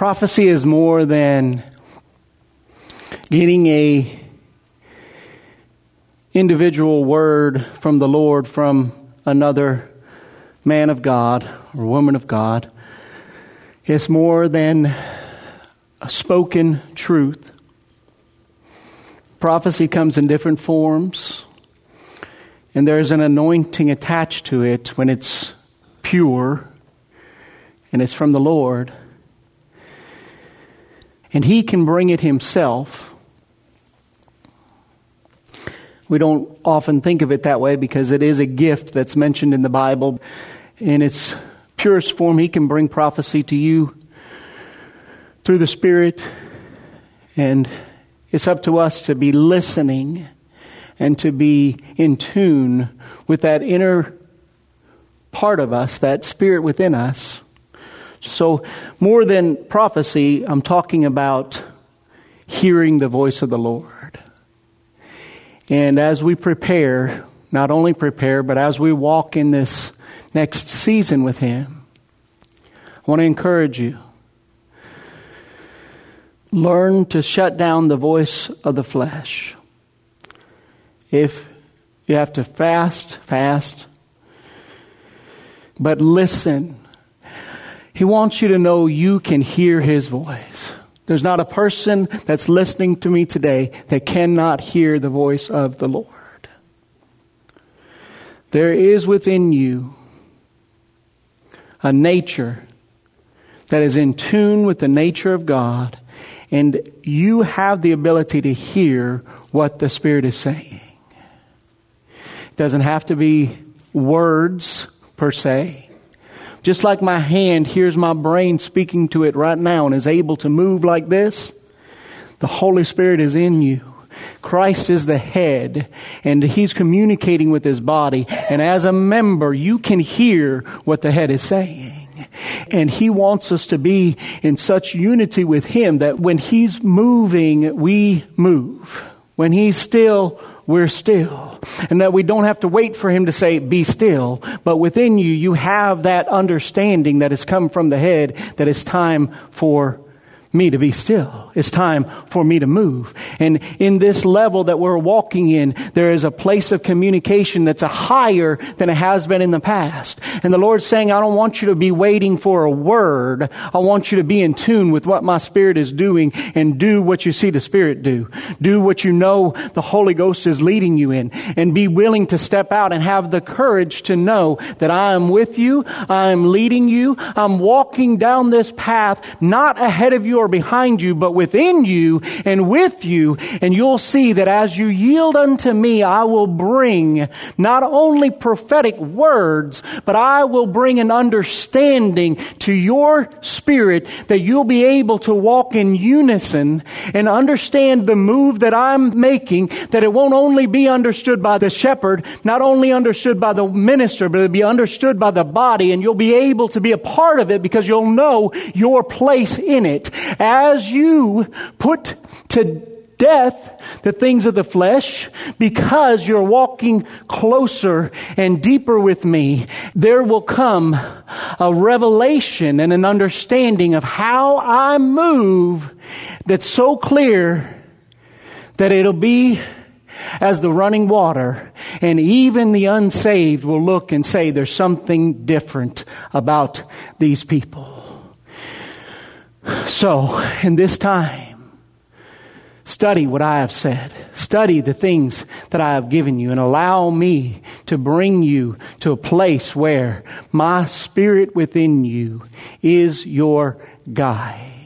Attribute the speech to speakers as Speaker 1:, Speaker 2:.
Speaker 1: Prophecy is more than getting a individual word from the Lord from another man of God or woman of God. It's more than a spoken truth. Prophecy comes in different forms, and there's an anointing attached to it when it's pure and it's from the Lord. And He can bring it Himself. We don't often think of it that way because it is a gift that's mentioned in the Bible. In its purest form, He can bring prophecy to you through the Spirit. And it's up to us to be listening and to be in tune with that inner part of us, that spirit within us. So more than prophecy, I'm talking about hearing the voice of the Lord. And as we prepare, not only prepare, but as we walk in this next season with Him, I want to encourage you. Learn to shut down the voice of the flesh. If you have to fast. But listen. He wants you to know you can hear His voice. There's not a person that's listening to me today that cannot hear the voice of the Lord. There is within you a nature that is in tune with the nature of God, and you have the ability to hear what the Spirit is saying. It doesn't have to be words per se. Just like my hand hears my brain speaking to it right now and is able to move like this, the Holy Spirit is in you. Christ is the head, and He's communicating with His body. And as a member, you can hear what the head is saying. And He wants us to be in such unity with Him that when He's moving, we move. When He's still, we're still. And that we don't have to wait for Him to say, be still. But within you, you have that understanding that has come from the head that it's time for me to be still. It's time for me to move. And in this level that we're walking in, there is a place of communication that's higher than it has been in the past. And the Lord's saying, I don't want you to be waiting for a word. I want you to be in tune with what my Spirit is doing and do what you see the Spirit do. Do what you know the Holy Ghost is leading you in. And be willing to step out and have the courage to know that I am with you. I am leading you. I'm walking down this path, not ahead of you or behind you, but within you and with you. And you'll see that as you yield unto me, I will bring not only prophetic words, but I will bring an understanding to your spirit that you'll be able to walk in unison and understand the move that I'm making, that it won't only be understood by the shepherd, not only understood by the minister, but it'll be understood by the body, and you'll be able to be a part of it because you'll know your place in it. As you put to death the things of the flesh, because you're walking closer and deeper with me, there will come a revelation and an understanding of how I move that's so clear that it'll be as the running water, and even the unsaved will look and say there's something different about these people. So, in this time, study what I have said. Study the things that I have given you, and allow me to bring you to a place where my Spirit within you is your guide.